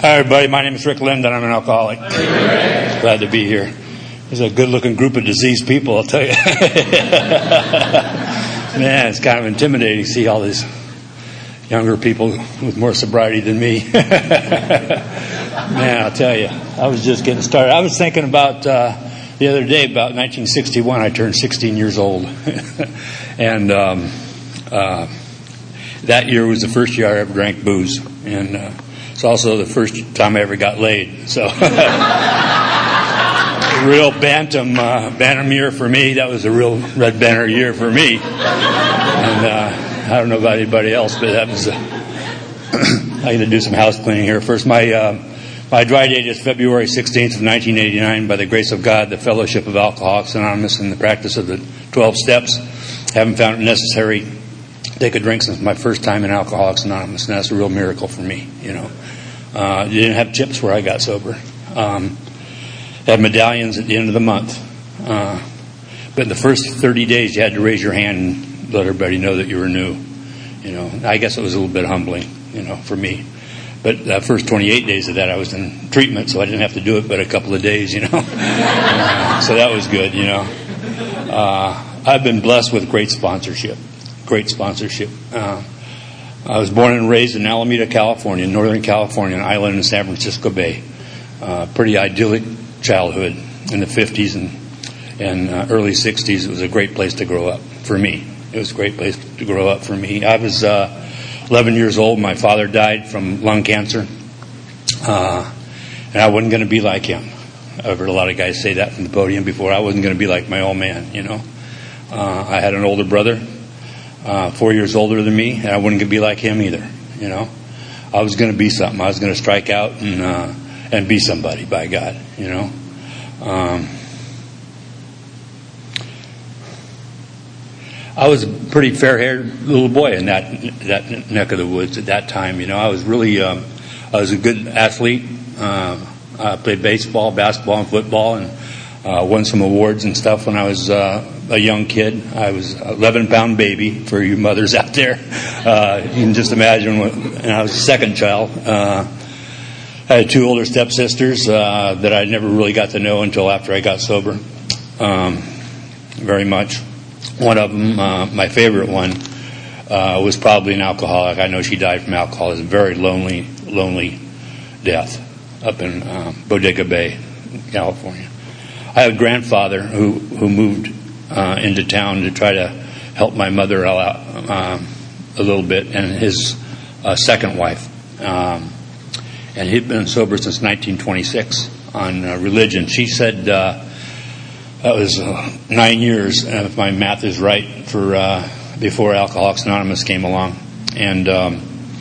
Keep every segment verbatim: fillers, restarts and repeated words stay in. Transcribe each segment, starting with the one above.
Hi, everybody. My name is Rick Lind, and I'm an alcoholic. Glad to be here. There's a good-looking group of diseased people, I'll tell you. Man, it's kind of intimidating to see all these younger people with more sobriety than me. Man, I'll tell you, I was just getting started. I was thinking about uh, the other day, about nineteen sixty-one, I turned sixteen years old. and um, uh, that year was the first year I ever drank booze. And uh, it's also the first time I ever got laid. So, real bantam, uh, bantam year for me. That was a real red banner year for me. And uh, I don't know about anybody else, but that was. Uh, I'm going to do some house cleaning here. First, my uh, my dry date is February sixteenth of nineteen eighty-nine. By the grace of God, the Fellowship of Alcoholics Anonymous and the practice of the twelve steps, haven't found it necessary to take a drink since my first time in Alcoholics Anonymous, and that's a real miracle for me. You know, uh, you didn't have chips where I got sober. Um, had medallions at the end of the month, uh, but in the first thirty days, you had to raise your hand and let everybody know that you were new. You know, I guess it was a little bit humbling, you know, for me. But the first twenty-eight days of that, I was in treatment, so I didn't have to do it but a couple of days, you know. uh, so that was good, you know. Uh, I've been blessed with great sponsorship, great sponsorship. Uh, I was born and raised in Alameda, California, Northern California, an island in San Francisco Bay. Uh, pretty idyllic childhood in the fifties and, and uh, early sixties. It was a great place to grow up for me. It was a great place to grow up for me. I was uh, eleven years old. My father died from lung cancer. Uh, and I wasn't going to be like him. I've heard a lot of guys say that from the podium before. I wasn't going to be like my old man, you know. Uh, I had an older brother, uh, four years older than me, and I wasn't going to be like him either, you know. I was going to be something. I was going to strike out and uh, and be somebody, by God, you know. Um I was a pretty fair-haired little boy in that that neck of the woods at that time. You know, I was really um, I was a good athlete. Uh, I played baseball, basketball, and football, and uh, won some awards and stuff when I was uh, a young kid. I was an eleven-pound baby for you mothers out there. Uh, you can just imagine. What, and I was the second child. Uh, I had two older stepsisters uh, that I never really got to know until after I got sober. Um, very much. One of them, uh, my favorite one, uh, was probably an alcoholic. I know she died from alcoholism. Very lonely, lonely death up in uh, Bodega Bay, California. I had a grandfather who, who moved uh, into town to try to help my mother out um, a little bit, and his uh, second wife. Um, and he'd been sober since nineteen twenty-six on uh, religion. She said... Uh, That was uh, nine years, uh, if my math is right, for uh, before Alcoholics Anonymous came along, and um,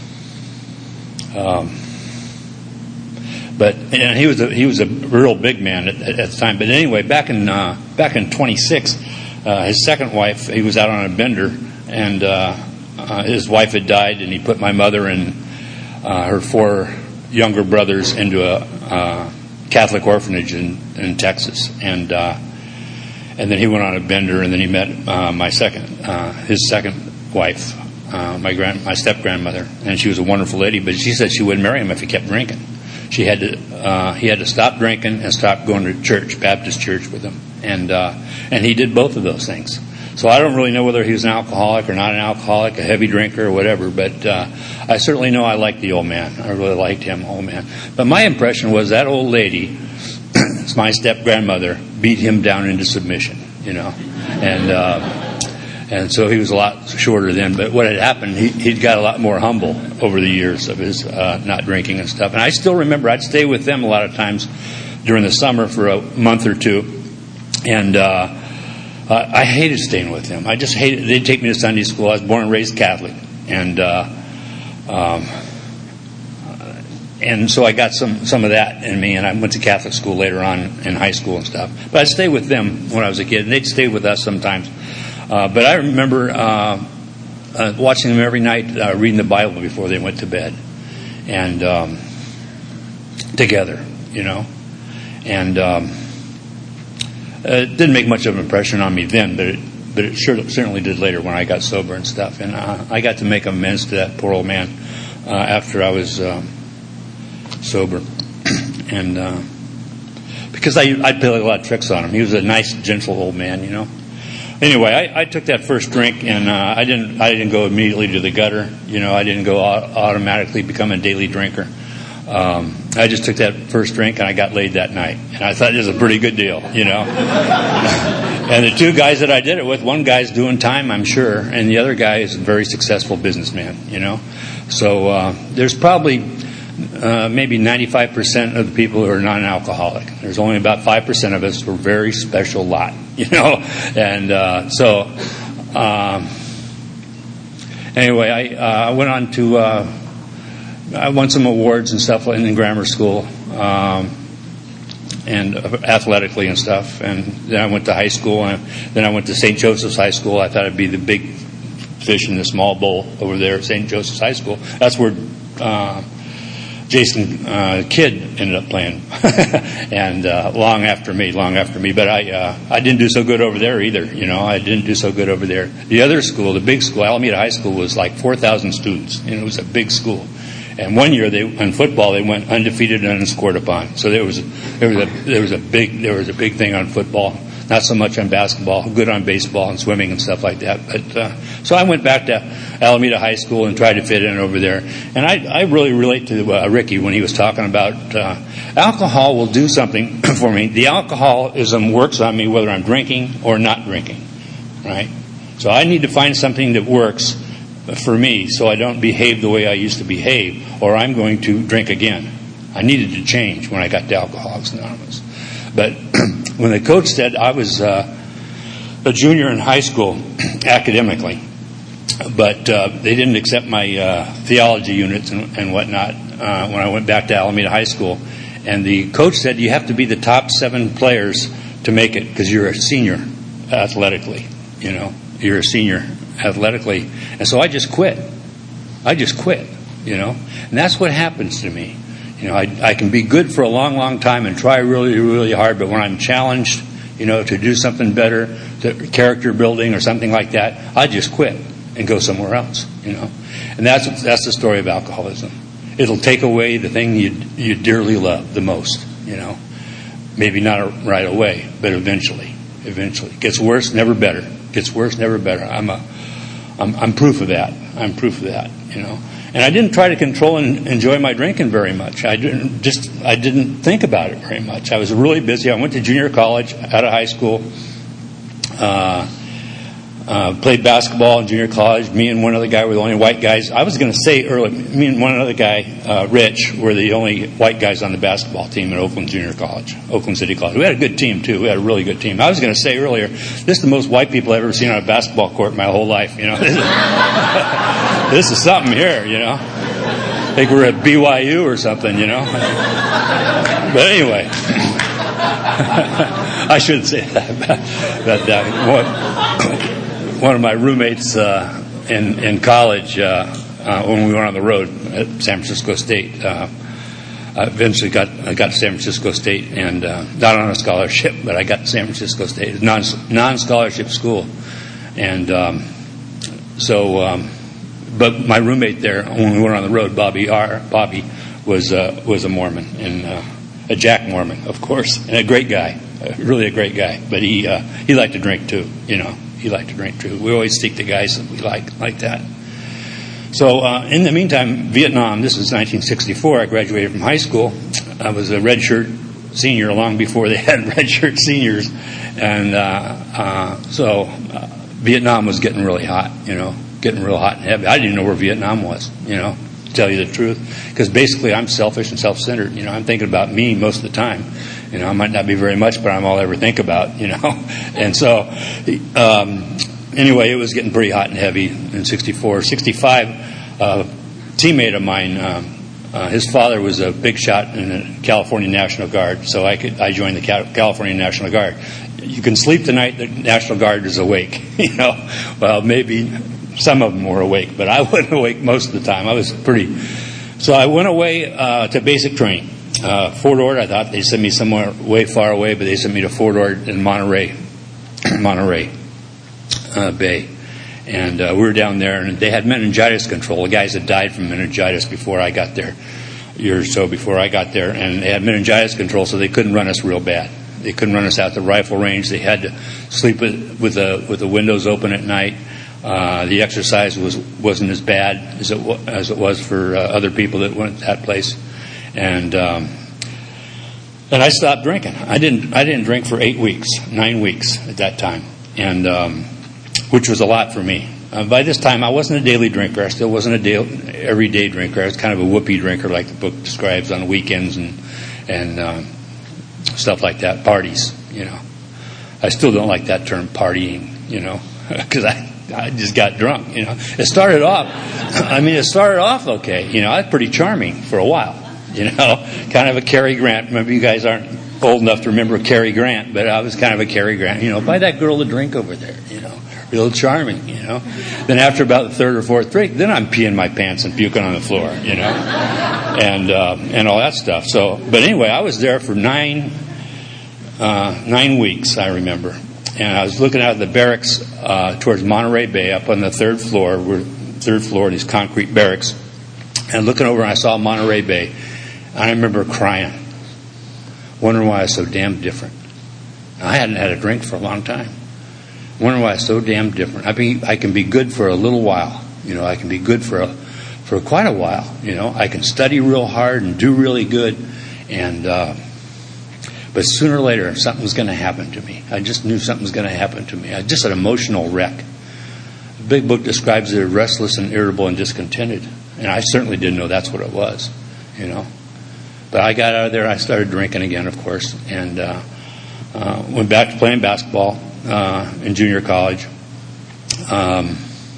um, but and he was a, he was a real big man at, at the time. But anyway, back in uh, back in twenty-six, uh, his second wife, he was out on a bender, and uh, uh, his wife had died, and he put my mother and uh, her four younger brothers into a uh, Catholic orphanage in, in Texas, and. Uh, And then he went on a bender, and then he met uh, my second, uh, his second wife, uh, my grand, my step grandmother, and she was a wonderful lady. But she said she wouldn't marry him if he kept drinking. She had to, uh, he had to stop drinking and stop going to church, Baptist church, with him, and uh, and he did both of those things. So I don't really know whether he was an alcoholic or not an alcoholic, a heavy drinker or whatever. But uh, I certainly know I liked the old man. I really liked him, old man. But my impression was that old lady. It's my step-grandmother, beat him down into submission, you know. And uh, and so he was a lot shorter then. But what had happened, he, he'd got a lot more humble over the years of his uh, not drinking and stuff. And I still remember I'd stay with them a lot of times during the summer for a month or two. And uh, I hated staying with them. I just hated it. They'd take me to Sunday school. I was born and raised Catholic. And... Uh, um, And so I got some, some of that in me, and I went to Catholic school later on in high school and stuff. But I'd stay with them when I was a kid, and they'd stay with us sometimes. Uh, but I remember uh, uh, watching them every night uh, reading the Bible before they went to bed, and um, together, you know. And um, it didn't make much of an impression on me then, but it, but it sure, certainly did later when I got sober and stuff. And uh, I got to make amends to that poor old man uh, after I was... Um, sober. And uh, because I I played a lot of tricks on him. He was a nice, gentle old man, you know. Anyway, I, I took that first drink, and uh, I didn't I didn't go immediately to the gutter. You know, I didn't go au- automatically become a daily drinker. Um, I just took that first drink, and I got laid that night. And I thought it was a pretty good deal, you know. And the two guys that I did it with, one guy's doing time, I'm sure, and the other guy is a very successful businessman, you know. So uh, there's probably uh, maybe ninety-five percent of the people who are non-alcoholic. There's only about five percent of us who are a very special lot, you know. And uh, so um, anyway, I, uh, I went on to... Uh, I won some awards and stuff in grammar school, um, and athletically and stuff. And then I went to high school, and then I went to Saint Joseph's High School. I thought I'd be the big fish in the small bowl over there at Saint Joseph's High School. That's where uh, Jason uh, Kidd ended up playing, and uh, long after me, long after me. But I, uh, I didn't do so good over there either. You know, I didn't do so good over there. The other school, the big school, Alameda High School, was like four thousand students, and it was a big school. And one year, they in football, they went undefeated and unscored upon. So there was there was a there was a big there was a big thing on football. Not so much on basketball, good on baseball and swimming and stuff like that. But uh, so I went back to Alameda High School and tried to fit in over there. And I, I really relate to uh, Ricky when he was talking about uh, alcohol will do something for me. The alcoholism works on me whether I'm drinking or not drinking, right? So I need to find something that works for me so I don't behave the way I used to behave, or I'm going to drink again. I needed to change when I got to Alcoholics Anonymous. But when the coach said I was uh, a junior in high school academically, but uh, they didn't accept my uh, theology units and, and whatnot uh, when I went back to Alameda High School. And the coach said you have to be the top seven players to make it because you're a senior athletically, you know. You're a senior athletically. And so I just quit. I just quit, you know. And that's what happens to me. You know, I, I can be good for a long, long time and try really, really hard, but when I'm challenged, you know, to do something better, to character building or something like that, I just quit and go somewhere else, you know. And that's that's the story of alcoholism. It'll take away the thing you you dearly love the most, you know. Maybe not right away, but eventually. Eventually. It gets worse, never better. Gets worse, never better. I'm a, I'm, I'm proof of that. I'm proof of that, you know. And I didn't try to control and enjoy my drinking very much. I didn't just, I didn't think about it very much. I was really busy. I went to junior college, out of high school, uh, uh, played basketball in junior college. Me and one other guy were the only white guys. I was going to say earlier, me and one other guy, uh, Rich, were the only white guys on the basketball team at Oakland Junior College, Oakland City College. We had a good team, too. We had a really good team. I was going to say earlier, this is the most white people I've ever seen on a basketball court my whole life, you know. This is, this is something here, you know. I think we're at B Y U or something, you know. But anyway, I shouldn't say that. But, uh, what, one of my roommates uh, in in college, uh, uh, when we went on the road at San Francisco State, uh, I eventually got I got to San Francisco State, and uh, not on a scholarship, but I got to San Francisco State, non non scholarship school, and um, so. Um, but my roommate there, when we went on the road, Bobby R. Bobby was uh, was a Mormon, and uh, a Jack Mormon, of course, and a great guy, uh, really a great guy. But he uh, he liked to drink too, you know. He liked to drink too. We always seek the guys that we like like that. So uh, in the meantime, Vietnam. This was nineteen sixty-four. I graduated from high school. I was a redshirt senior long before they had redshirt seniors, and uh, uh, so uh, Vietnam was getting really hot. You know, getting real hot and heavy. I didn't know where Vietnam was. You know, to tell you the truth, because basically I'm selfish and self-centered. You know, I'm thinking about me most of the time. You know, I might not be very much, but I'm all I ever think about, you know. And so, um, anyway, it was getting pretty hot and heavy in sixty-four. sixty-five, uh, a teammate of mine, um, uh, his father was a big shot in the California National Guard, so I could I joined the California National Guard. You can sleep tonight, the National Guard is awake, you know. Well, maybe some of them were awake, but I wasn't awake most of the time. I was pretty... So I went away uh, to basic training. Uh, Fort Ord, I thought they sent me somewhere way far away, but they sent me to Fort Ord in Monterey, Monterey uh, Bay. And uh, we were down there, and they had meningitis control. The guys had died from meningitis before I got there. year or so before I got there, and they had meningitis control, so they couldn't run us real bad. They couldn't run us out the rifle range. They had to sleep with, with the with the windows open at night. Uh, the exercise was wasn't as bad as it as it was for uh, other people that went to that place, and um, and I stopped drinking. I didn't I didn't drink for eight weeks, nine weeks at that time, and um, which was a lot for me. Uh, by this time, I wasn't a daily drinker. I still wasn't a daily, everyday drinker. I was kind of a whoopee drinker, like the book describes, on the weekends and and um, stuff like that. Parties, you know. I still don't like that term, partying, you know, because I. I just got drunk, you know. It started off, I mean, it started off okay. You know, I was pretty charming for a while, you know. Kind of a Cary Grant. Remember, you guys aren't old enough to remember Cary Grant, but I was kind of a Cary Grant. You know, buy that girl a drink over there, you know. Real charming, you know. Then after about the third or fourth drink, then I'm peeing my pants and puking on the floor, you know. And uh, and all that stuff. So, but anyway, I was there for nine, uh, nine weeks, I remember. And I was looking out at the barracks uh, towards Monterey Bay, up on the third floor, we're third floor, these concrete barracks. And looking over, and I saw Monterey Bay. And I remember crying, wondering why I was so damn different. I hadn't had a drink for a long time. Wondering why I was so damn different. I be, I can be good for a little while. You know, I can be good for a, for quite a while. You know, I can study real hard and do really good, and. Uh, But sooner or later, something's going to happen to me. I just knew something was going to happen to me. I just an emotional wreck. The big book describes it as restless and irritable and discontented. And I certainly didn't know that's what it was, you know. But I got out of there. I started drinking again, of course, and uh, uh, went back to playing basketball uh, in junior college. Um,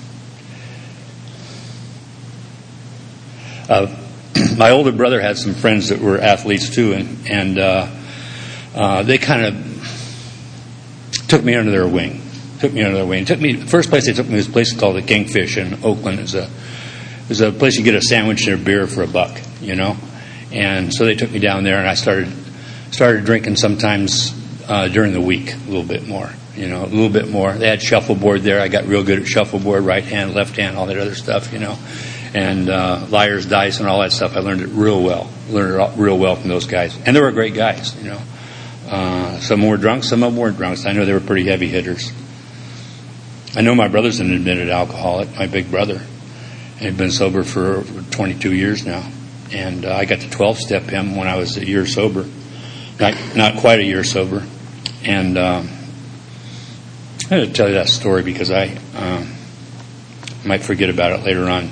uh, my older brother had some friends that were athletes too, and and. Uh, Uh, they kind of took me under their wing. Took me under their wing. Took me. The first place they took me was a place called the Kingfish in Oakland. It's a it's a place you get a sandwich and a beer for a buck, you know. And so they took me down there, and I started started drinking sometimes uh, during the week, a little bit more, you know, a little bit more. They had shuffleboard there. I got real good at shuffleboard, right hand, left hand, all that other stuff, you know, and uh, liar's dice and all that stuff. I learned it real well. Learned it real well from those guys, and they were great guys, you know. Uh, some were drunk, some of them weren't drunk. I know they were pretty heavy hitters. I know my brother's an admitted alcoholic, my big brother. And he'd been sober for twenty-two years now. And uh, I got to twelve-step him when I was a year sober. Not, not quite a year sober. And um, I had to tell you that story because I um, might forget about it later on.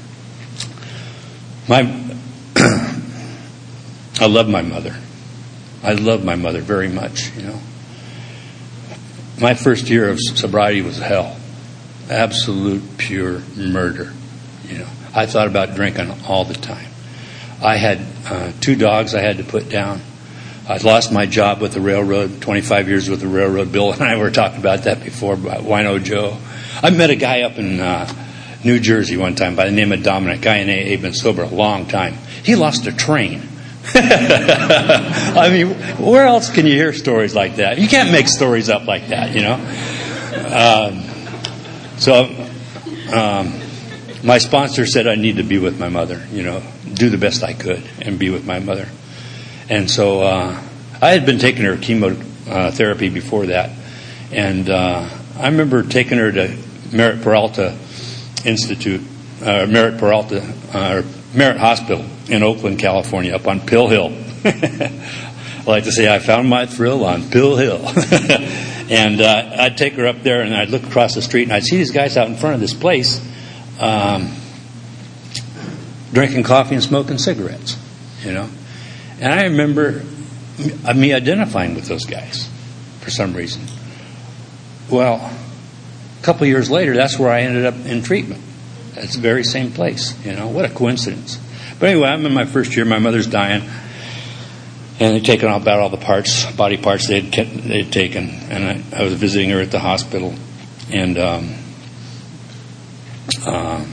My, I love my mother. I love my mother very much, you know. My first year of sobriety was hell. Absolute pure murder, you know. I thought about drinking all the time. I had uh, two dogs I had to put down. I'd lost my job with the railroad, twenty-five years with the railroad. Bill and I were talking about that before, about Wino Joe. I met a guy up in uh, New Jersey one time by the name of Dominic. Guy in A A, been sober a long time. He lost a train. I mean, where else can you hear stories like that? You can't make stories up like that, you know. Um, so, um, my sponsor said I need to be with my mother, you know, do the best I could and be with my mother. And so uh, I had been taking her chemotherapy before that, and uh, I remember taking her to Merritt Peralta Institute, uh, Merritt Peralta, uh, or Merritt Hospital in Oakland, California, up on Pill Hill. I like to say I found my thrill on Pill Hill. And uh, I'd take her up there, and I'd look across the street, and I'd see these guys out in front of this place um, drinking coffee and smoking cigarettes, you know. And I remember me identifying with those guys for some reason. Well, a couple of years later, that's where I ended up in treatment. That's the very same place, you know. What a coincidence. But anyway, I'm in my first year. My mother's dying. And they'd taken about all the parts, body parts they'd, kept, they'd taken. And I, I was visiting her at the hospital. And um, uh,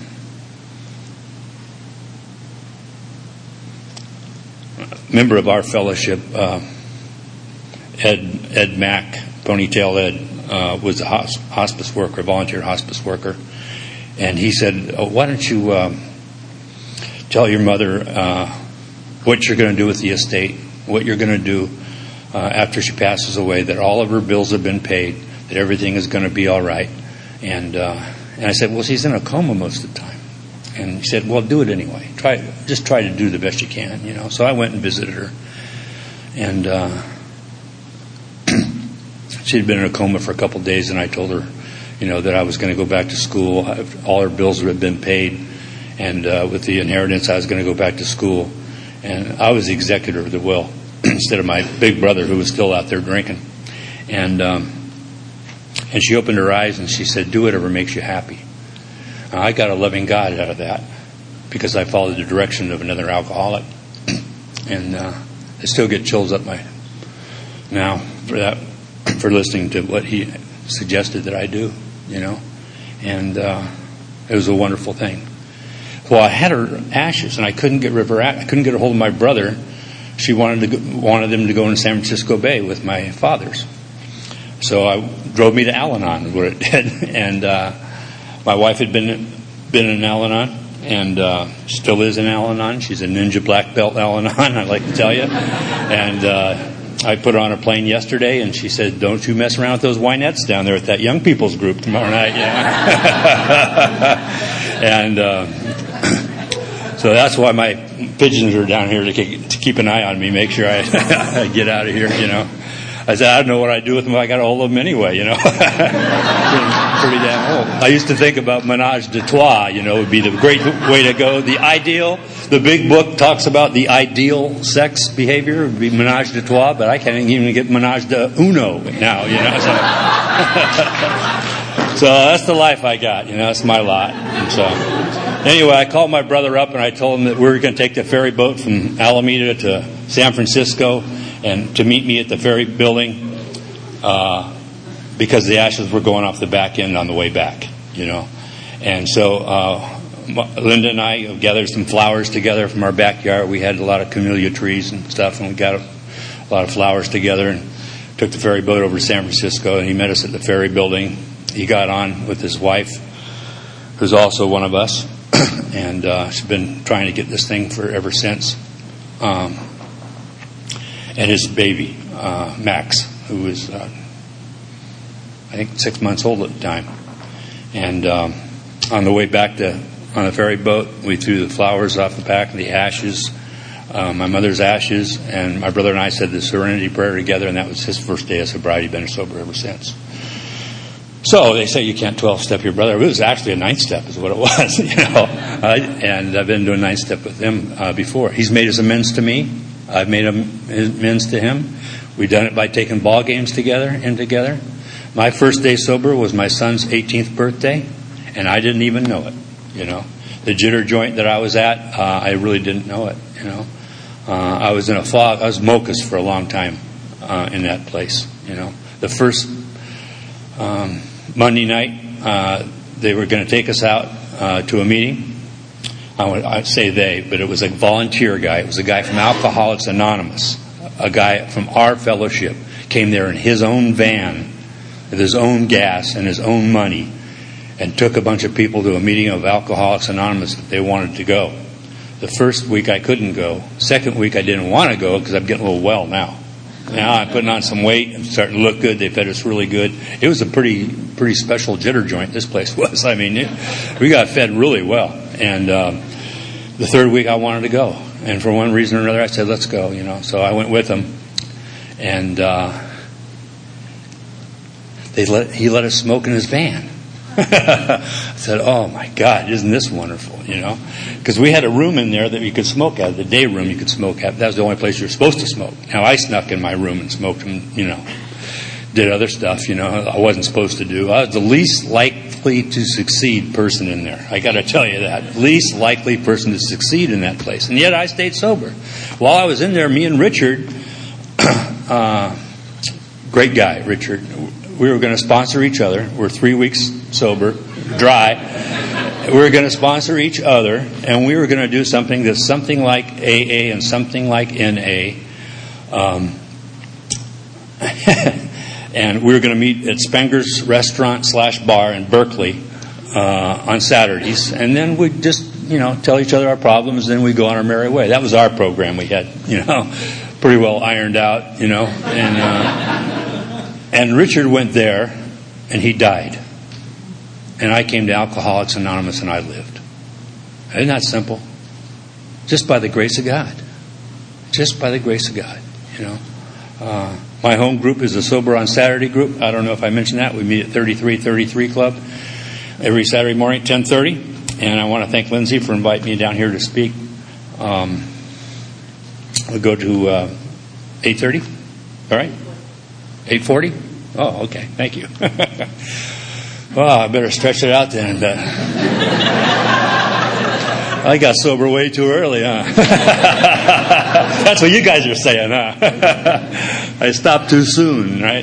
a member of our fellowship, uh, Ed, Ed Mack, Ponytail Ed, uh, was a hospice worker, volunteer hospice worker. And he said, oh, why don't you uh, tell your mother uh, what you're going to do with the estate, what you're going to do uh, after she passes away, that all of her bills have been paid, that everything is going to be all right. And uh, and I said, well, she's in a coma most of the time. And he said, well, do it anyway. Try, just try to do the best you can, you know. So I went and visited her. And uh, she'd been in a coma for a couple of days, and I told her, you know, that I was going to go back to school. All her bills had been paid. And uh, with the inheritance, I was going to go back to school. And I was the executor of the will instead of my big brother, who was still out there drinking. And um, and she opened her eyes and she said, do whatever makes you happy. I got a loving God out of that because I followed the direction of another alcoholic. And uh, I still get chills up my now for that, for listening to what he suggested that I do, you know. And uh, it was a wonderful thing. Well, I had her ashes, and I couldn't get rid of her. I couldn't get a hold of my brother. She wanted to go, wanted them to go into San Francisco Bay with my father's. So I drove me to Al-Anon, where it did, and uh, my wife had been been in Al-Anon, and uh, still is in Al-Anon. She's a ninja black belt Al-Anon, I'd like to tell you. And uh, I put her on a plane yesterday, and she said, "Don't you mess around with those winettes down there at that young people's group tomorrow night." Yeah. and. Uh, So that's why my pigeons are down here to keep, to keep an eye on me, make sure I, I get out of here, you know. I said, I don't know what I'd do with them if I got a hold of them anyway, you know. Pretty damn old. I used to think about menage de trois, you know, would be the great way to go. The ideal, the big book talks about the ideal sex behavior would be menage de trois, but I can't even get menage de uno now, you know. So, so that's the life I got, you know, that's my lot. And so... Anyway, I called my brother up and I told him that we were going to take the ferry boat from Alameda to San Francisco and to meet me at the ferry building uh, because the ashes were going off the back end on the way back, you know. And so uh, Linda and I gathered some flowers together from our backyard. We had a lot of camellia trees and stuff, and we got a, a lot of flowers together and took the ferry boat over to San Francisco, and he met us at the ferry building. He got on with his wife, who's also one of us. And uh, she's been trying to get this thing for ever since. Um, and his baby, uh, Max, who was, uh, I think, six months old at the time. And um, on the way back to on the ferry boat, we threw the flowers off the back, the ashes, uh, my mother's ashes, and my brother and I said the Serenity Prayer together, and that was his first day of sobriety. Been sober ever since. So they say you can't twelve-step your brother. It was actually a ninth-step is what it was, you know. Uh, and I've been doing ninth-step with him uh, before. He's made his amends to me. I've made amends to him. We've done it by taking ball games together and together. My first day sober was my son's eighteenth birthday, and I didn't even know it, you know. The jitter joint that I was at, uh, I really didn't know it, you know. Uh, I was in a fog. I was Mocha's for a long time uh, in that place, you know. The first... Um, Monday night, uh, they were going to take us out uh, to a meeting. I would I'd say they, but it was a volunteer guy. It was a guy from Alcoholics Anonymous. A guy from our fellowship came there in his own van, with his own gas and his own money, and took a bunch of people to a meeting of Alcoholics Anonymous that they wanted to go. The first week I couldn't go. Second week I didn't want to go because I'm getting a little well now. Now I'm putting on some weight. I'm starting to look good. They fed us really good. It was a pretty pretty special jitter joint, this place was. I mean, it, we got fed really well. And um, the third week I wanted to go. And for one reason or another, I said, let's go, you know. So I went with them. And uh, they let he let us smoke in his van. I said, oh, my God, isn't this wonderful, you know? Because we had a room in there that you could smoke at, the day room you could smoke at. That was the only place you were supposed to smoke. Now, I snuck in my room and smoked and, you know, did other stuff, you know, I wasn't supposed to do. I was the least likely to succeed person in there. I got to tell you that. Least likely person to succeed in that place. And yet I stayed sober. While I was in there, me and Richard, uh, great guy, Richard, we were going to sponsor each other. We're three weeks sober, dry. We were going to sponsor each other, and we were going to do something that's something like A A and something like N A. Um, and we were going to meet at Spenger's Restaurant slash Bar in Berkeley uh, on Saturdays, and then we'd just you know, tell each other our problems, then we go on our merry way. That was our program we had, you know, pretty well ironed out, you know. And, uh, and Richard went there, and he died. And I came to Alcoholics Anonymous, and I lived. Isn't that simple? Just by the grace of God. Just by the grace of God, you know. Uh, my home group is the Sober on Saturday group. I don't know if I mentioned that. We meet at thirty-three thirty-three Club every Saturday morning at ten thirty. And I want to thank Lindsay for inviting me down here to speak. Um, we'll go to uh, eight thirty. All right? eight forty? Oh, okay. Thank you. Well, I better stretch it out then. I got sober way too early, huh? That's what you guys are saying, huh? I stopped too soon, right?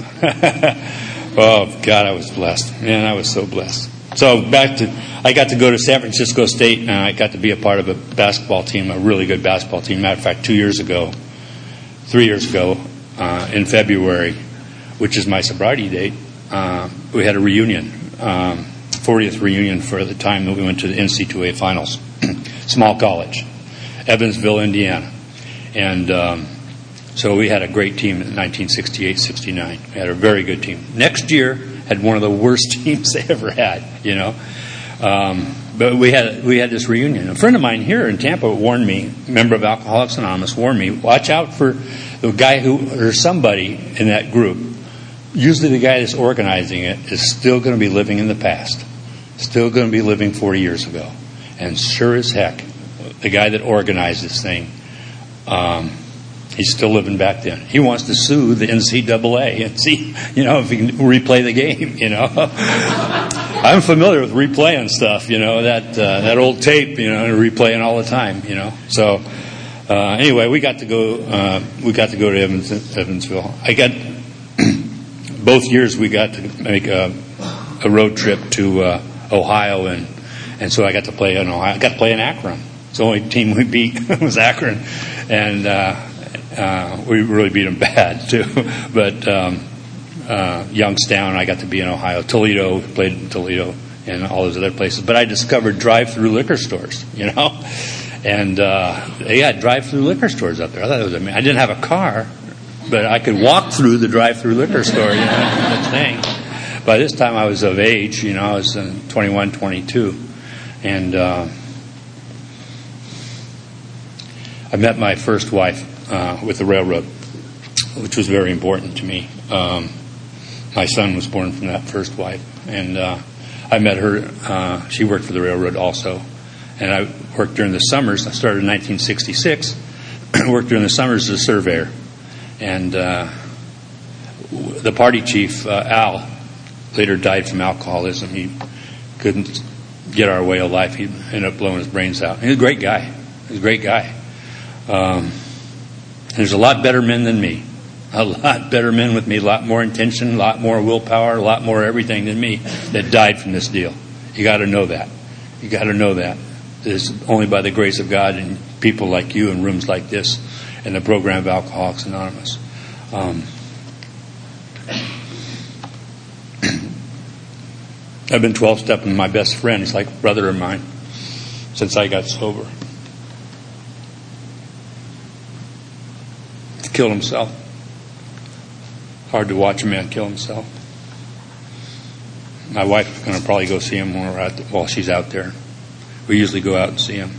Oh, God, I was blessed. Man, I was so blessed. So back to, I got to go to San Francisco State, and I got to be a part of a basketball team, a really good basketball team. Matter of fact, two years ago, three years ago, uh, in February, which is my sobriety date, uh, we had a reunion. Um, fortieth reunion for the time that we went to the N C double A finals. Small college, Evansville, Indiana. And um, so we had a great team in nineteen sixty-eight sixty-nine. We had a very good team. Next year had one of the worst teams they ever had, you know. Um, but we had we had this reunion. A friend of mine here in Tampa warned me, a member of Alcoholics Anonymous, warned me, watch out for the guy who, or somebody in that group. Usually the guy that's organizing it is still going to be living in the past. Still going to be living forty years ago. And sure as heck, the guy that organized this thing, um, he's still living back then. He wants to sue the N C double A and see, you know, if he can replay the game, you know. I'm familiar with replaying stuff, you know, that uh, that old tape, you know, replaying all the time, you know. So uh, anyway, we got to go. Uh, we got to go to Evans, Evansville. I got both years. We got to make a, a road trip to uh, Ohio, and and so I got to play in Ohio. I got to play in Akron. It's the only team we beat was Akron, and uh, uh, we really beat them bad too. But um, uh, Youngstown, I got to be in Ohio. Toledo, played in Toledo, and all those other places. But I discovered drive-through liquor stores, you know, and uh, they had drive-through liquor stores up there. I thought it was amazing. I didn't have a car, but I could walk through the drive-through liquor store, you know, that thing. By this time, I was of age, you know, I was uh, twenty-one, twenty-two, and uh, I met my first wife uh, with the railroad, which was very important to me. Um, my son was born from that first wife, and uh, I met her. Uh, she worked for the railroad also, and I worked during the summers. I started in nineteen sixty-six, worked during the summers as a surveyor, and uh, the party chief, uh, Al, later died from alcoholism. He couldn't get our way of life. He ended up blowing his brains out. He was a great guy. He was a great guy. Um, there's a lot better men than me. A lot better men with me, a lot more intention, a lot more willpower, a lot more everything than me that died from this deal. You got to know that. You got to know that. It's only by the grace of God and people like you in rooms like this and the program of Alcoholics Anonymous. Um, I've been twelve-stepping my best friend. He's like a brother of mine since I got sober. He killed himself. Hard to watch a man kill himself. My wife is going to probably go see him when we're out the, while she's out there. We usually go out and see him.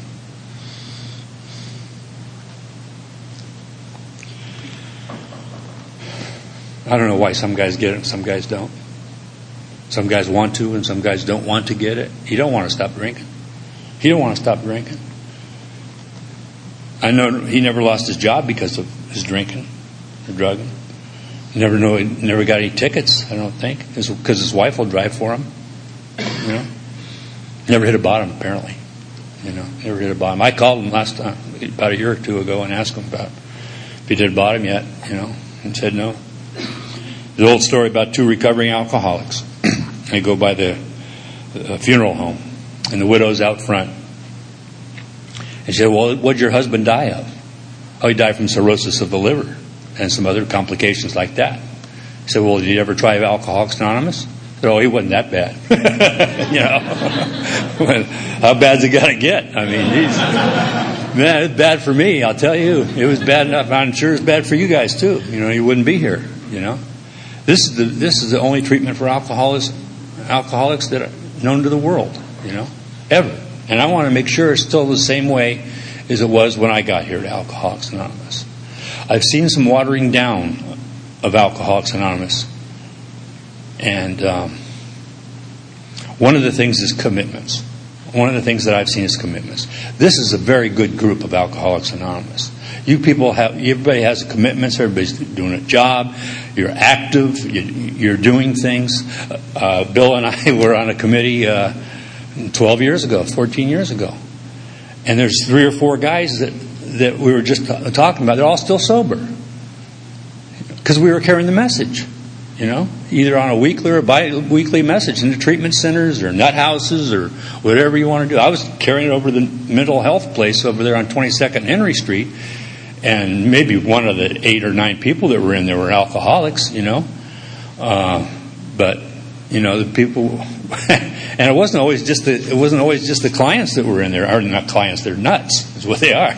I don't know why some guys get it and some guys don't. Some guys want to and some guys don't want to get it. He don't want to stop drinking. He don't want to stop drinking. I know he never lost his job because of his drinking or drugging. Never know. He never got any tickets, I don't think, because his wife will drive for him. You know, never hit a bottom apparently. You know, never hit a bottom. I called him last time, about a year or two ago, and asked him about if he did a bottom yet. You know, and said no. The old story about two recovering alcoholics. They go by the uh, funeral home, and the widow's out front. And she said, "Well, what'd your husband die of?" "Oh, he died from cirrhosis of the liver and some other complications like that." He said, "Well, did you ever try Alcoholics Anonymous?" Oh, he wasn't that bad. You know, how bad's it got to get? I mean, he's, man, it's bad for me. I'll tell you, it was bad enough. I'm sure it's bad for you guys too. You know, you wouldn't be here. You know, this is the this is the only treatment for alcoholics alcoholics that are known to the world. You know, ever. And I want to make sure it's still the same way as it was when I got here to Alcoholics Anonymous. I've seen some watering down of Alcoholics Anonymous. And um, one of the things is commitments. One of the things that I've seen is commitments. This is a very good group of Alcoholics Anonymous. You people have, everybody has commitments. Everybody's doing a job. You're active. You're doing things. Uh, Bill and I were on a committee uh, twelve years ago, fourteen years ago. And there's three or four guys that, that we were just t- talking about. They're all still sober. Because we were carrying the message, you know, either on a weekly or bi-weekly message in the treatment centers or nut houses or whatever you want to do. I was carrying it over to the mental health place over there on twenty-second Henry Street. And maybe one of the eight or nine people that were in there were alcoholics, you know. Uh, but, you know, the people... And it wasn't always just the it wasn't always just the clients that were in there. Or not clients, they're nuts. Is what they are.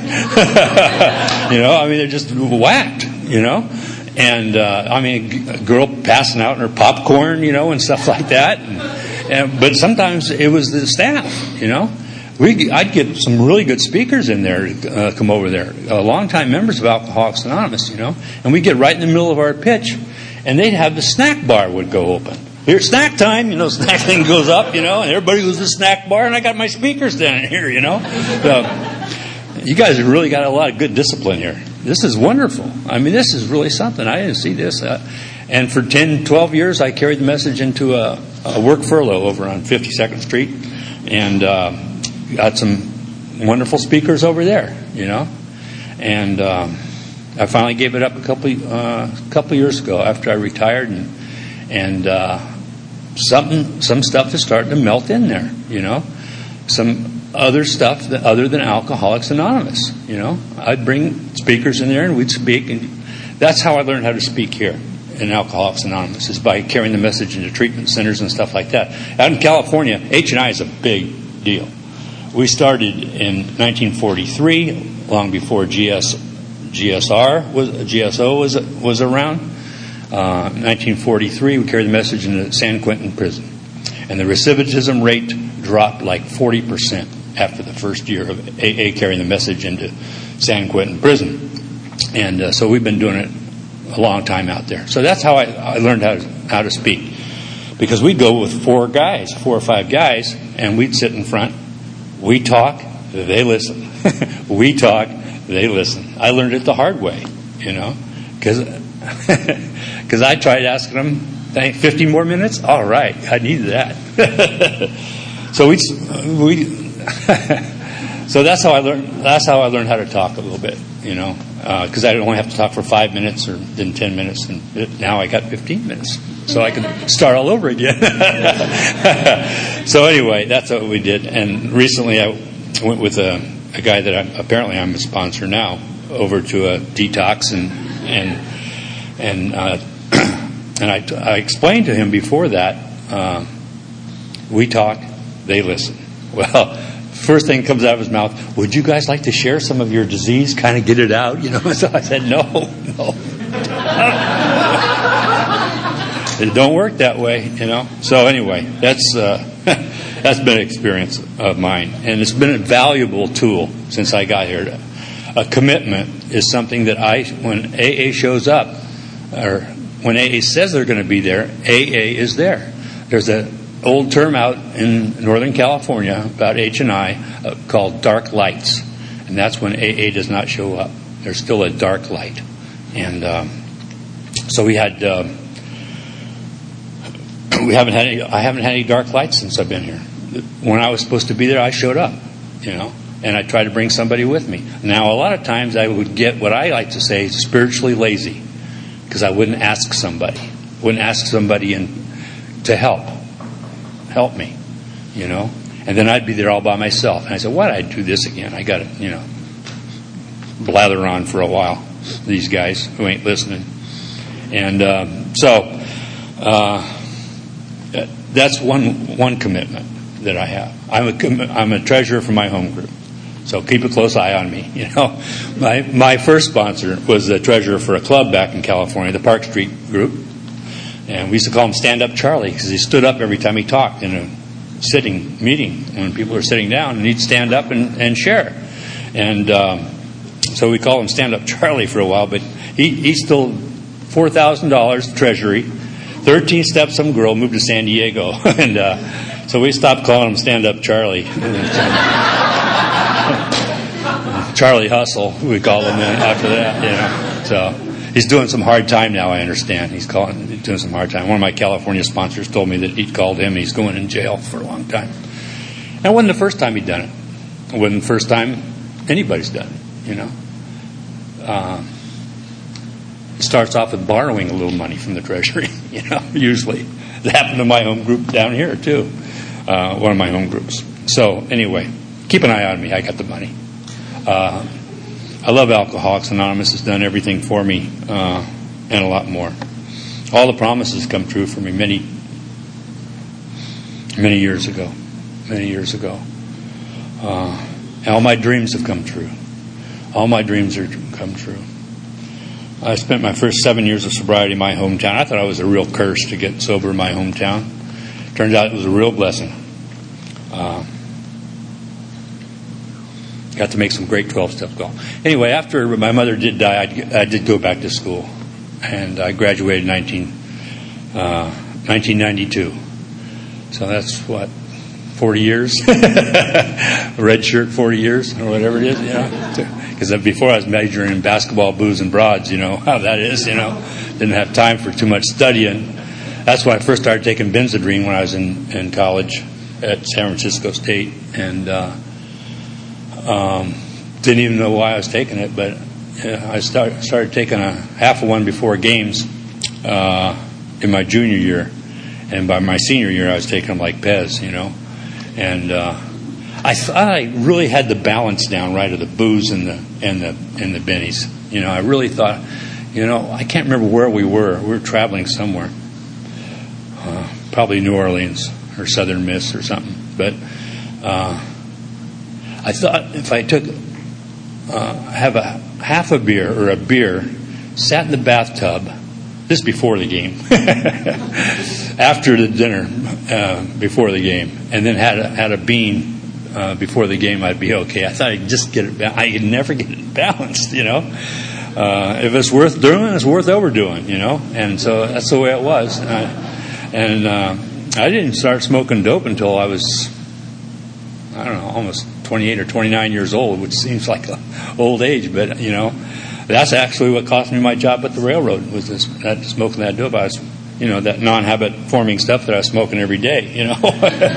You know, I mean, they're just whacked. You know, and uh, I mean, a girl passing out in her popcorn, you know, and stuff like that. And, and but sometimes it was the staff. You know, we I'd get some really good speakers in there to uh, come over there, uh, longtime members of Alcoholics Anonymous. You know, and we get right in the middle of our pitch, and they'd have the snack bar would go open. Here's snack time, you know, snack thing goes up, you know, and everybody goes to the snack bar, and I got my speakers down here, you know. So, you guys have really got a lot of good discipline here. This is wonderful. I mean, this is really something. I didn't see this. Uh, and for ten, twelve years, I carried the message into a, a work furlough over on fifty-second Street, and uh, got some wonderful speakers over there, you know. And um, I finally gave it up a couple uh, couple years ago after I retired, and and uh, something some stuff is starting to melt in there, you know. Some other stuff that, other than Alcoholics Anonymous, you know. I'd bring speakers in there and we'd speak, and that's how I learned how to speak here in Alcoholics Anonymous, is by carrying the message into treatment centers and stuff like that. Out in California, H and I is a big deal. We started in nineteen forty-three, long before G S, G S R was G S O was was around. Uh, nineteen forty-three, we carried the message into San Quentin prison, and the recidivism rate dropped like forty percent after the first year of A A carrying the message into San Quentin prison. And uh, so we've been doing it a long time out there. So that's how I, I learned how to, how to speak, because we'd go with four guys, four or five guys, and we'd sit in front. We talk, they listen. We talk, they listen. I learned it the hard way, you know, because because I tried asking them, fifty more minutes? All right, I needed that. so we, we so that's how I learned. That's how I learned how to talk a little bit, you know, because uh, I only have to talk for five minutes or then ten minutes, and it, now I got fifteen minutes, so I can start all over again. So anyway, that's what we did. And recently, I went with a, a guy that I'm, apparently I'm a sponsor now over to a detox, and and and uh, and I, I explained to him before that, uh, we talk, they listen. Well, first thing comes out of his mouth, would you guys like to share some of your disease, kind of get it out, you know? So I said, no, no. It don't work that way, you know. So anyway, that's uh, that's been an experience of mine, and it's been a valuable tool since I got here. A commitment is something that I, when A A shows up, or when A A says they're going to be there, A A is there. There's an old term out in Northern California about H and I uh, called dark lights, and that's when A A does not show up. There's still a dark light, and um, so we had. Uh, We haven't had any, I haven't had any dark lights since I've been here. When I was supposed to be there, I showed up, you know, and I tried to bring somebody with me. Now, a lot of times I would get what I like to say spiritually lazy, because I wouldn't ask somebody, wouldn't ask somebody in, to help, help me, you know, and then I'd be there all by myself. And I said, why did I do this again? I got to, you know, blather on for a while, these guys who ain't listening. And um, so... Uh, that's one one commitment that I have. I'm a I'm a treasurer for my home group, so keep a close eye on me. You know, my my first sponsor was the treasurer for a club back in California, the Park Street Group, and we used to call him Stand Up Charlie because he stood up every time he talked in a sitting meeting when people were sitting down, and he'd stand up and, and share. And um, so we called him Stand Up Charlie for a while, but he he stole four thousand dollars Treasury, thirteen steps some girl, moved to San Diego, and. Uh, So we stopped calling him Stand Up Charlie. Charlie Hustle, we called him after that, you know. So he's doing some hard time now, I understand. He's calling, he's doing some hard time. One of my California sponsors told me that he'd called him. He's going in jail for a long time. And it wasn't the first time he'd done it. It wasn't the first time anybody's done it, you know. Uh, it starts off with borrowing a little money from the Treasury, you know, usually. It happened to my home group down here, too. Uh, one of my home groups. So, anyway, keep an eye on me. I got the money. Uh, I love Alcoholics Anonymous. It's done everything for me uh, and a lot more. All the promises come true for me many, many years ago. Many years ago. Uh, and all my dreams have come true. All my dreams are come true. I spent my first seven years of sobriety in my hometown. I thought I was a real curse to get sober in my hometown. Turns out it was a real blessing. Uh, got to make some great twelve-step golf. Anyway, after my mother did die, I, I did go back to school. And I graduated in nineteen, uh, nineteen ninety-two. So that's, what, forty years? Red shirt, forty years, or whatever it is, you know. Because before I was majoring in basketball, booze, and broads, you know how that is, you know. Didn't have time for too much studying. That's when I first started taking Benzedrine when I was in, in college at San Francisco State. And uh, um, didn't even know why I was taking it, but uh, I start, started taking a half of one before games uh, in my junior year. And by my senior year, I was taking them like Pez, you know. And uh, I thought I really had the balance down right of the booze and the and the and the bennies. You know, I really thought, you know, I can't remember where we were. We were traveling somewhere, uh, probably New Orleans or Southern Miss or something. But uh, I thought if I took uh, have a half a beer or a beer, sat in the bathtub. This before the game, after the dinner, uh, before the game, and then had a, had a bean uh, before the game, I'd be okay. I thought I'd just get it. Ba- I could never get it balanced, you know. Uh, if it's worth doing, it's worth overdoing, you know. And so that's the way it was. And I, and, uh, I didn't start smoking dope until I was, I don't know, almost twenty-eight or twenty-nine years old, which seems like an old age, but you know. That's actually what cost me my job at the railroad, was this, that smoking that dope. I was, you know, that non-habit forming stuff that I was smoking every day, you know. The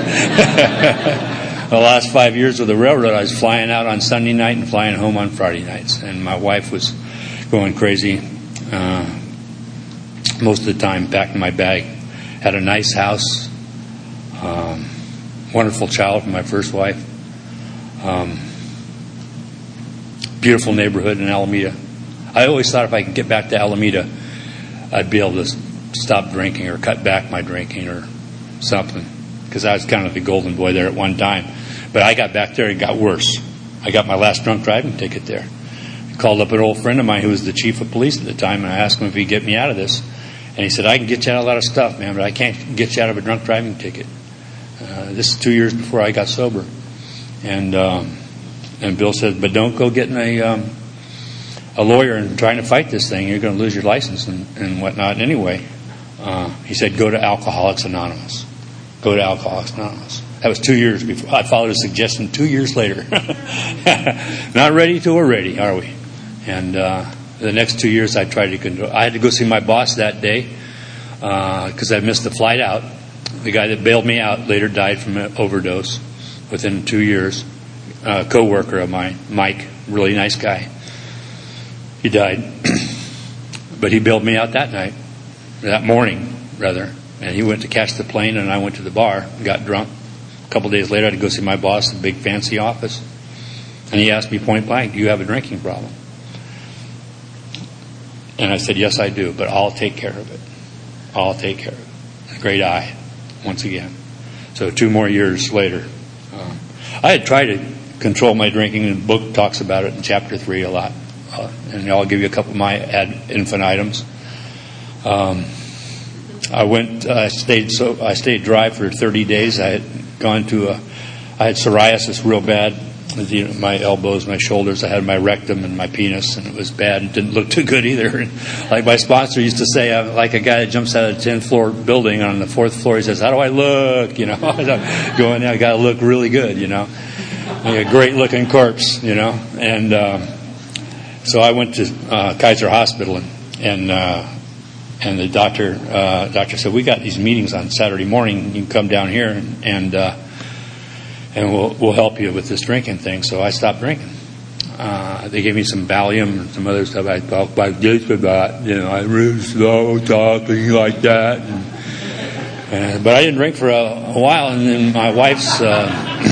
last five years with the railroad, I was flying out on Sunday night and flying home on Friday nights. And my wife was going crazy uh, most of the time, packing my bag. Had a nice house, um, wonderful child from my first wife, um, beautiful neighborhood in Alameda. I always thought if I could get back to Alameda, I'd be able to stop drinking or cut back my drinking or something, because I was kind of the golden boy there at one time. But I got back there and it got worse. I got my last drunk driving ticket there. I called up an old friend of mine who was the chief of police at the time, and I asked him if he'd get me out of this. And he said, I can get you out of a lot of stuff, man, but I can't get you out of a drunk driving ticket. Uh, this is two years before I got sober. And um, and Bill said, but don't go getting a... Um, a lawyer and trying to fight this thing, you're going to lose your license and, and whatnot. And anyway, uh, he said, go to Alcoholics Anonymous. Go to Alcoholics Anonymous. That was two years before. I followed his suggestion two years later. Not ready till we're ready, are we? And uh, the next two years I tried to control. I had to go see my boss that day because uh, I missed the flight out. The guy that bailed me out later died from an overdose within two years. A co-worker of mine, Mike, really nice guy. He died, but he bailed me out that night, that morning, rather. And he went to catch the plane, and I went to the bar and got drunk. A couple of days later, I had to go see my boss in the big fancy office. And he asked me point blank, do you have a drinking problem? And I said, yes, I do, but I'll take care of it. I'll take care of it. A great eye. once again. So two more years later. Uh, I had tried to control my drinking, and the book talks about it in chapter three a lot. Uh, and I'll give you a couple of my ad infinitions. Um, I went, I stayed so I stayed dry for thirty days. I had gone to a, I had psoriasis real bad. You know, my elbows, my shoulders. I had my rectum and my penis, and it was bad. It didn't look too good either. Like my sponsor used to say, I'm like a guy that jumps out of a ten-floor building on the fourth floor. He says, "How do I look?" You know, going, I got to look really good. You know, like a great-looking corpse. You know, and um, so I went to uh, Kaiser Hospital, and and, uh, and the doctor uh, doctor said, "We got these meetings on Saturday morning. You can come down here and." and uh, And we'll we'll help you with this drinking thing. So I stopped drinking. Uh, they gave me some Valium and some other stuff. I talked like this about, you know, I really slow talking like that. And, and, but I didn't drink for a, a while, and then my wife's uh,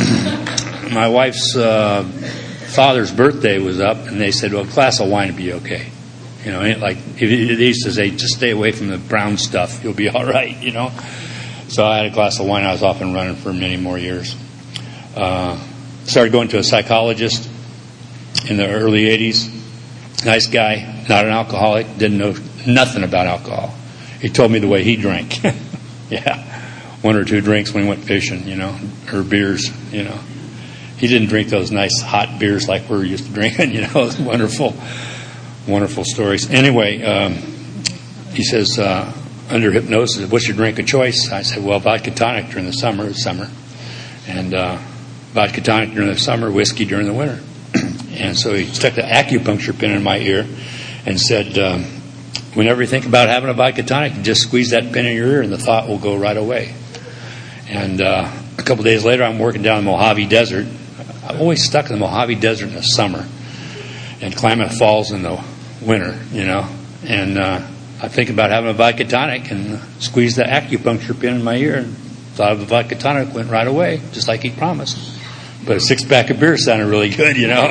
my wife's uh, father's birthday was up, and they said, "Well, a glass of wine would be okay." You know, and like they used to say, "Just stay away from the brown stuff; you'll be all right." You know. So I had a glass of wine. I was off and running for many more years. Uh, started going to a psychologist in the early eighties. Nice guy, not an alcoholic, didn't know nothing about alcohol. He told me the way he drank. Yeah, one or two drinks when he went fishing, you know, or beers, you know. He didn't drink those nice hot beers like we're used to drinking, you know. Wonderful, wonderful stories. Anyway, um, he says, uh, under hypnosis, what's your drink of choice? I said, well, vodka tonic during the summer, it's summer. And, uh, vodka tonic during the summer, whiskey during the winter. And so he stuck the acupuncture pin in my ear and said, um, whenever you think about having a vodka tonic, just squeeze that pin in your ear and the thought will go right away. And uh, a couple days later, I'm working down in the Mojave Desert. I'm always stuck in the Mojave Desert in the summer and Klamath Falls in the winter, you know. And uh, I think about having a vodka tonic and squeeze the acupuncture pin in my ear and thought of the vodka tonic, went right away, just like he promised. But a six-pack of beer sounded really good, you know.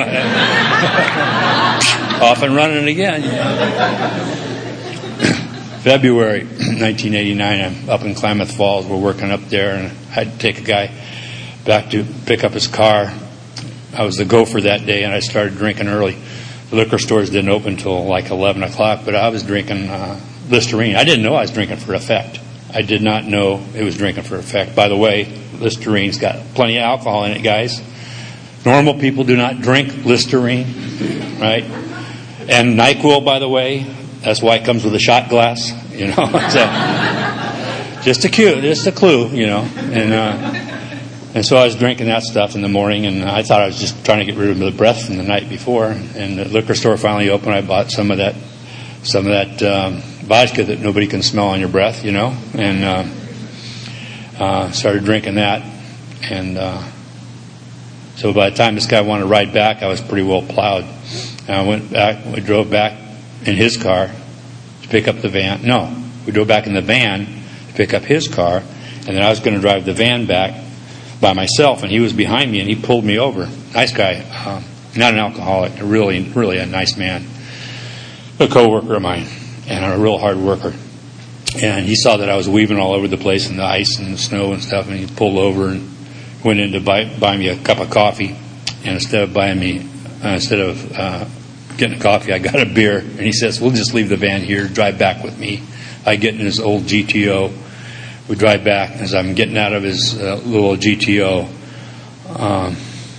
Off and running again. You know. February nineteen eighty-nine, I'm up in Klamath Falls. We're working up there, and I had to take a guy back to pick up his car. I was the gopher that day, and I started drinking early. The liquor stores didn't open until like eleven o'clock, but I was drinking uh, Listerine. I didn't know I was drinking for effect. I did not know it was drinking for effect. By the way, Listerine's got plenty of alcohol in it, guys. Normal people do not drink Listerine, right? And NyQuil, by the way, that's why it comes with a shot glass, you know. So, just a cue, just a clue, you know. And uh, and so I was drinking that stuff in the morning, and I thought I was just trying to get rid of the breath from the night before. And the liquor store finally opened. I bought some of that, some of that. Um, vodka that nobody can smell on your breath, you know, and uh, uh, started drinking that. And uh, so by the time this guy wanted to ride back, I was pretty well plowed. And I went back, we drove back in his car to pick up the van. No, we drove back in the van to pick up his car, and then I was going to drive the van back by myself, and he was behind me, and he pulled me over. Nice guy, uh, not an alcoholic, really, really a nice man, a coworker of mine. And a real hard worker. And he saw that I was weaving all over the place in the ice and the snow and stuff, and he pulled over and went in to buy, buy me a cup of coffee. And instead of buying me, uh, instead of uh, getting a coffee, I got a beer. And he says, we'll just leave the van here, drive back with me. I get in his old G T O. We drive back. As I'm getting out of his uh, little G T O, um,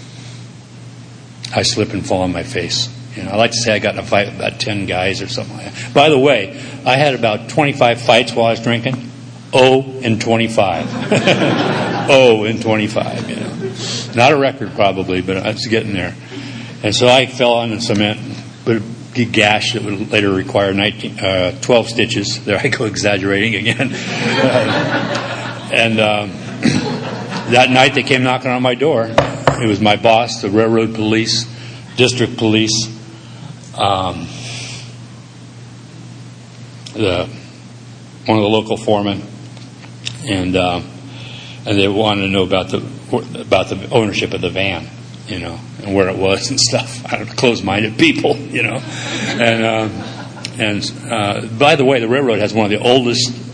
I slip and fall on my face. You know, I like to say I got in a fight with about ten guys or something like that. By the way, I had about twenty-five fights while I was drinking. Oh and twenty-five. Oh and twenty-five, you know. Not a record probably, but I was getting there. And so I fell on the cement, but a gash that would later require nineteen, uh, twelve stitches. There I go exaggerating again. uh, and um, that night they came knocking on my door. It was my boss, the railroad police, district police, Um, the one of the local foremen, and uh, and they wanted to know about the about the ownership of the van, you know, and where it was and stuff. I don't know, closed-minded people, you know, and uh, and uh, by the way, the railroad has one of the oldest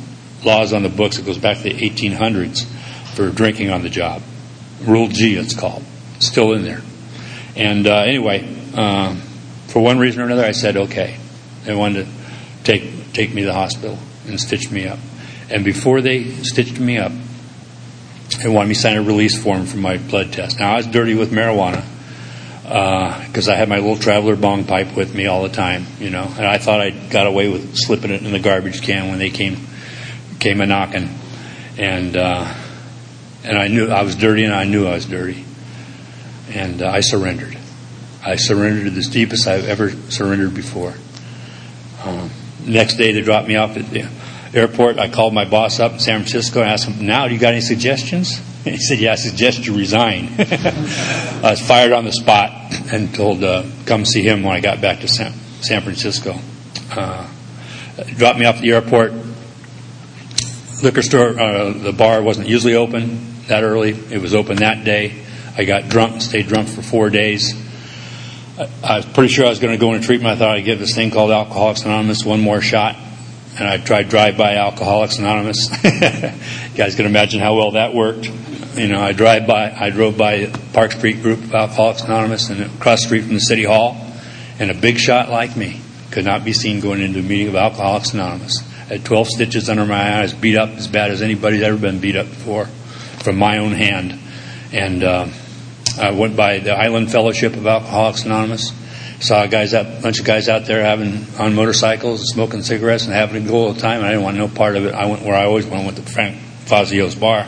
laws on the books. It goes back to the eighteen hundreds for drinking on the job. Rule G, it's called. It's still in there. And uh, anyway, um, for one reason or another, I said okay. They wanted to take take me to the hospital and stitch me up. And before they stitched me up, they wanted me to sign a release form for my blood test. Now, I was dirty with marijuana because uh, I had my little traveler bong pipe with me all the time, you know. And I thought I got away with slipping it in the garbage can when they came came a knocking. And uh, and I knew I was dirty, and I knew I was dirty. And uh, I surrendered. I surrendered as deep as I've ever surrendered before. Um, next day, they dropped me off at the airport. I called my boss up in San Francisco and asked him, now, do you got any suggestions? And he said, yeah, I suggest you resign. I was fired on the spot and told to uh, come see him when I got back to San, San Francisco. Uh, dropped me off at the airport. Liquor store, uh, the bar wasn't usually open that early. It was open that day. I got drunk and stayed drunk for four days. I, I was pretty sure I was going to go into treatment. I thought I'd give this thing called Alcoholics Anonymous one more shot. And I tried drive-by Alcoholics Anonymous. You guys can imagine how well that worked. You know, I drive by, I drove by Park Street group of Alcoholics Anonymous and across the street from the City Hall, and a big shot like me could not be seen going into a meeting of Alcoholics Anonymous. I had twelve stitches under my eyes, beat up as bad as anybody's ever been beat up before, from my own hand. And uh, I went by the Island Fellowship of Alcoholics Anonymous. Saw a guys out, bunch of guys out there having on motorcycles, smoking cigarettes, and having a go all the time. And I didn't want no part of it. I went where I always went, went to Frank Fazio's bar.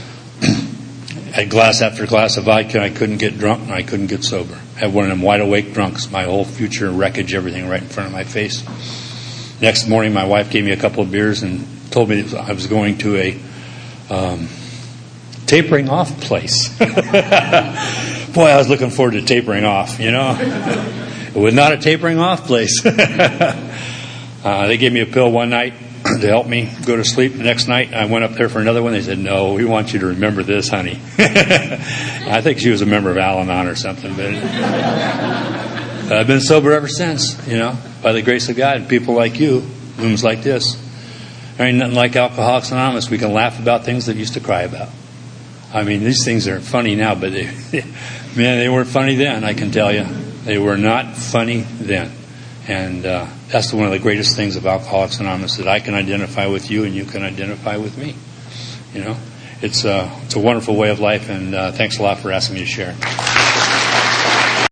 I had glass after glass of vodka. I couldn't get drunk, and I couldn't get sober. I had one of them wide awake drunks. My whole future, wreckage, everything right in front of my face. Next morning, my wife gave me a couple of beers and told me I was going to a um, tapering off place. Boy, I was looking forward to tapering off, you know. It was not a tapering off place. uh, they gave me a pill one night to help me go to sleep. The next night, I went up there for another one. They said, no, we want you to remember this, honey. I think she was a member of Al-Anon or something. But I've been sober ever since, you know, by the grace of God. People like you, rooms like this. There ain't nothing like Alcoholics Anonymous. We can laugh about things that we used to cry about. I mean, these things are funny now, but they, man, they weren't funny then, I can tell you. They were not funny then. And uh, that's one of the greatest things of Alcoholics Anonymous, that I can identify with you and you can identify with me. You know, it's a, it's a wonderful way of life, and uh, thanks a lot for asking me to share.